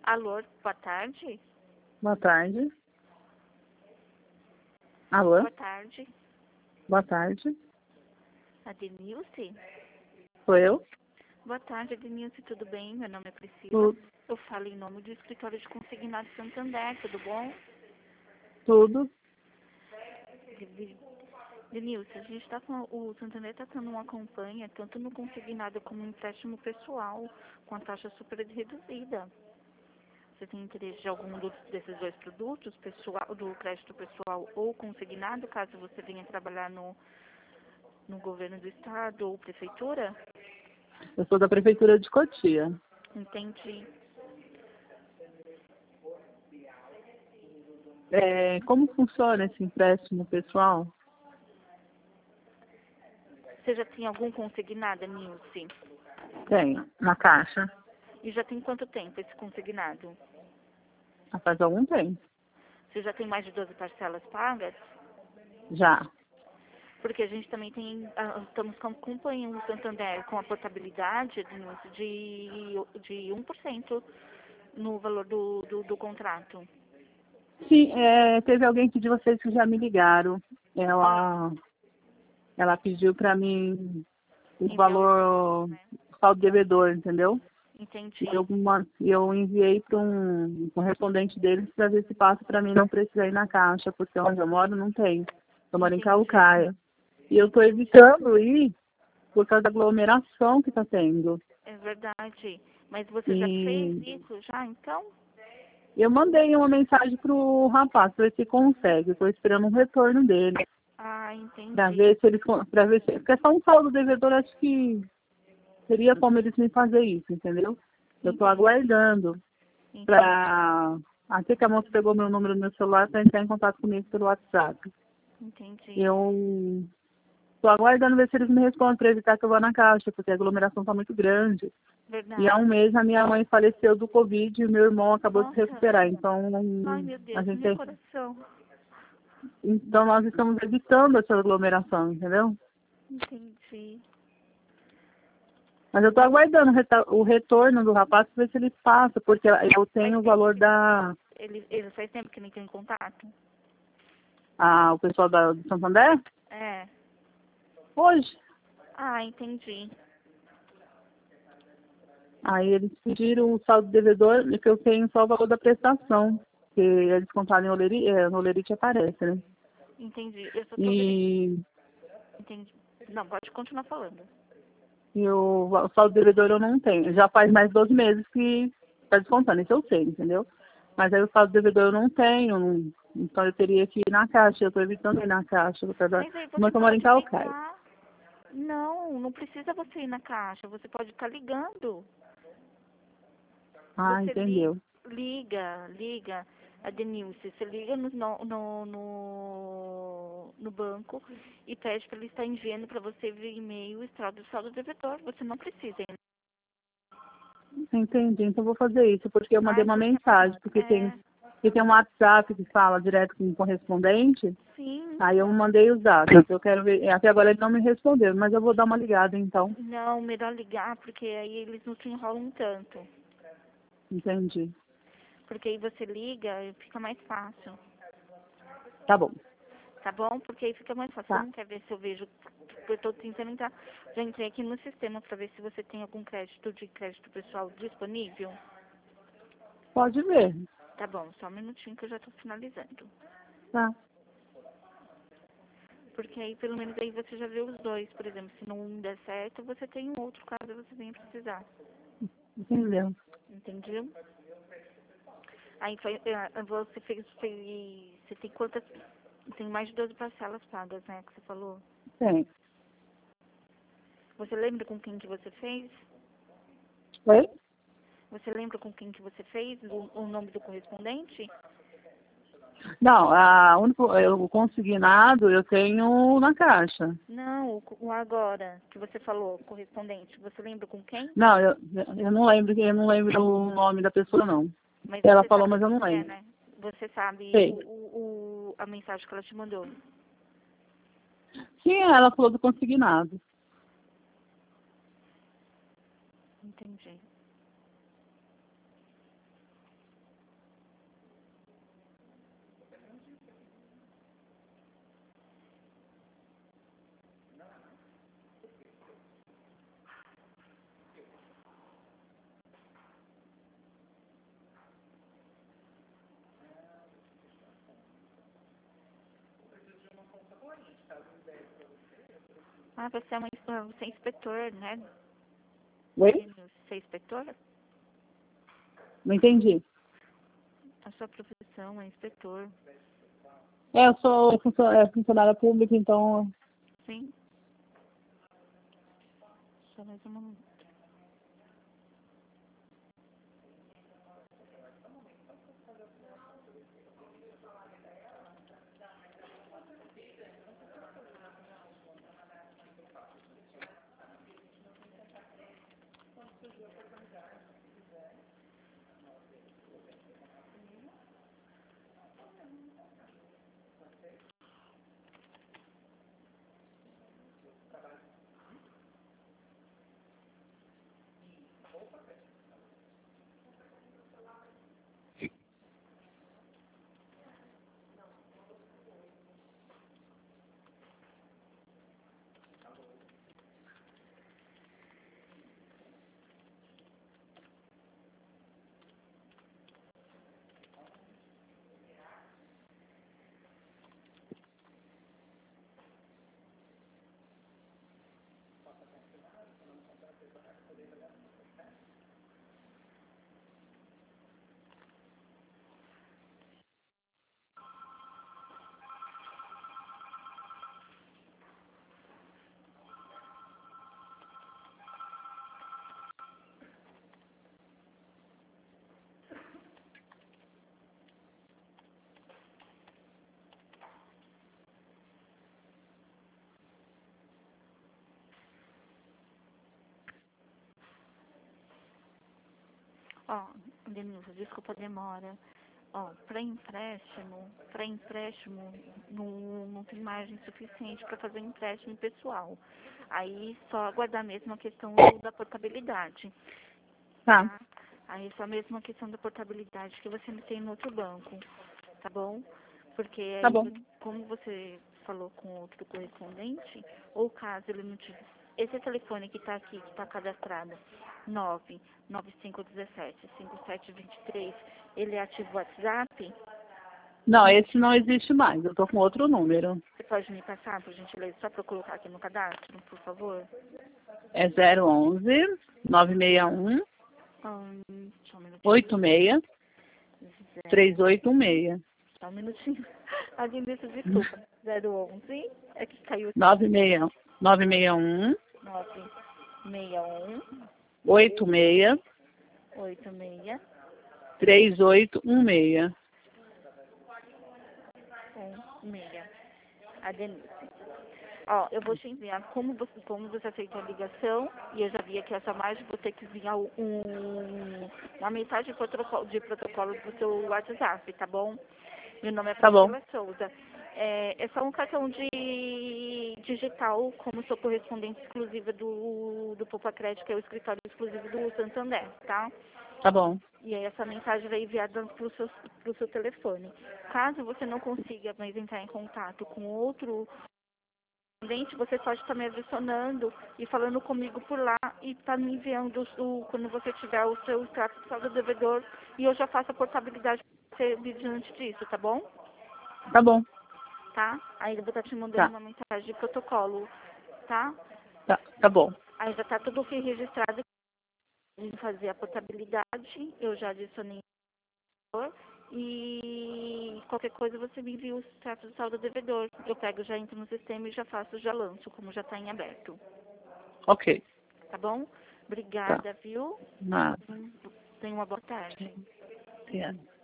Alô, boa tarde. Boa tarde. Alô? Boa tarde. Boa tarde. A Denilce? Sou eu? Boa tarde, Denilce, tudo bem? Meu nome é Priscila. Tudo. Eu falo em nome do escritório de consignado Santander, tudo bom? Tudo. Denilce, a gente tá com o Santander está tendo uma campanha, tanto no consignado como no empréstimo pessoal, com a taxa super reduzida. Você tem interesse de algum desses dois produtos, pessoal, do crédito pessoal ou consignado, caso você venha trabalhar no governo do estado ou prefeitura? Eu sou da Prefeitura de Cotia. Entendi. Como funciona esse empréstimo pessoal? Você já tem algum consignado, Nilce? Tenho. Na Caixa. E já tem quanto tempo esse consignado? Já faz algum tempo. Você já tem mais de 12 parcelas pagas? Já. Porque a gente também tem, estamos acompanhando o Santander com a portabilidade, Denilce, de 1% no valor do contrato. Sim, teve alguém de vocês que já me ligaram. Ela pediu para mim o Enviar valor, né? saldo devedor, entendeu? Entendi. Eu enviei para um correspondente deles para ver se passa para mim não precisar ir na Caixa, porque onde eu moro não tem. Eu moro em Entendi. Caucaia. E eu estou evitando ir por causa da aglomeração que está tendo. É verdade. Mas você já fez E isso já, então? eu mandei uma mensagem pro rapaz para ver se consegue. Estou esperando um retorno dele. Ah, Para entendi. ver se eles. Para ver se. Porque é só um saldo devedor, acho que seria como eles me fazer isso, entendeu? Eu estou Entendi. aguardando Entendi. para. Até que a moça pegou meu número no meu celular para entrar em contato comigo pelo WhatsApp. Entendi. Eu estou aguardando ver se eles me respondem para evitar que eu vá na Caixa, porque a aglomeração está muito grande. E há um Verdade. mês a minha mãe faleceu do Covid e o meu irmão acabou de se Nossa. recuperar. Então, Ai, meu a Deus, meu gente, coração. então nós estamos evitando essa aglomeração, entendeu? Entendi. Mas eu estou aguardando o retorno do rapaz para ver se ele passa, porque eu Faz tenho o tempo valor que da. ele faz tempo que nem tem contato? O pessoal do Santander? É. Hoje. Ah, entendi. Aí eles pediram o saldo devedor, que eu tenho só o valor da prestação, que eles contaram em no Olerite aparece, né? Entendi. Eu só tô E, Entendi. Não, pode continuar falando. o saldo devedor eu não tenho. Já faz mais de 12 meses que está descontando, isso eu sei, entendeu? Mas aí o saldo devedor eu não tenho, então eu teria que ir na Caixa, eu estou evitando ir na Caixa, Mas aí como você é que eu moro em pode Calcaia. ligar. Não, não precisa você ir na caixa. Você pode estar ligando. Ah, Você entendeu. liga, a Denilce. Você liga no banco e pede para ele estar enviando para você via e-mail o extrato do saldo devedor. Você não precisa ir. Entendi, então eu vou fazer isso, porque eu mandei Ai, uma por mensagem, favor. porque tem um WhatsApp que fala direto com o correspondente, Sim. aí eu mandei os dados. Eu quero ver, até agora ele não me respondeu, mas eu vou dar uma ligada então. Não, melhor ligar, porque aí eles não te enrolam tanto. Entendi. Porque aí você liga e fica mais fácil. Tá bom. Tá bom? Porque aí fica mais fácil. Você Tá. não quer ver se eu vejo. Eu tô tentando entrar. Já entrei aqui no sistema para ver se você tem algum crédito pessoal disponível. Pode ver. Tá bom, só um minutinho que eu já tô finalizando. Tá. Porque aí pelo menos aí você já vê os dois, por exemplo, se não der certo, você tem um outro caso você venha precisar. Entendeu? Entendeu? Aí você tem quantas. Tem mais de 12 parcelas pagas, né? Que você falou. Tem. Você lembra com quem que você fez? Oi? Você lembra com quem que você fez? O nome do correspondente? Não, o consignado eu tenho na Caixa. Não, o agora que você falou, correspondente. Você lembra com quem? Não, eu não lembro o nome da pessoa não. Mas Ela você falou, sabe mas eu não quem é, lembro. né? Você sabe Sei. a mensagem que ela te mandou. Sim, ela falou do consignado. Entendi. Ah, você é inspetor, né? Oi? Você é inspetor? Não entendi. A sua profissão é inspetor. Eu sou funcionária pública, então... Sim. Só mais um momento. Ó, Denilson, desculpa a demora. Ó, para empréstimo não tem margem suficiente para fazer um empréstimo pessoal. Aí só aguardar mesmo a questão da portabilidade, Tá, tá? Aí só mesmo a questão da portabilidade que você não tem no outro banco, tá bom? Porque tá aí, bom. como você falou com outro correspondente, ou caso ele não tiver. Esse telefone que está aqui, que está cadastrado, 99517-5723, ele é ativo o WhatsApp? Não, esse não existe mais. Eu tô com outro número. Você pode me passar, por gentileza, só para eu colocar aqui no cadastro, por favor? É 011 961 Só um minutinho. 86 3816. Só um minutinho. A Denilson, desculpa. 011, é que caiu 96 961 961 86 86 3816. 16. A Denilson. Ó, eu vou te enviar como você aceitou a ligação, e eu já vi aqui essa margem, vou ter que enviar uma mensagem de protocolo do seu WhatsApp, tá bom? Meu nome é Tá bom, Priscila Souza. É só um cartão digital como sua correspondente exclusiva do Poupa Crédito, que é o escritório exclusivo do Santander, tá? tá bom. E aí essa mensagem vai enviada pro seu telefone. Caso você não consiga mais entrar em contato com outro correspondente, você pode estar me adicionando e falando comigo por lá e tá me enviando quando você tiver o seu extrato do devedor, e eu já faço a portabilidade para você diante disso, tá bom? Tá bom, Tá? Aí eu vou estar te mandando tá, uma mensagem de protocolo, tá? tá bom. Aí já tá tudo aqui registrado em fazer a portabilidade, eu já adicionei o devedor, e qualquer coisa você me envia o extrato do saldo devedor. Eu pego, já entro no sistema e já faço, já lanço, como já está em aberto. Ok, Tá bom? tá. Obrigada, viu? Nada. Tenha uma boa tarde. Obrigada.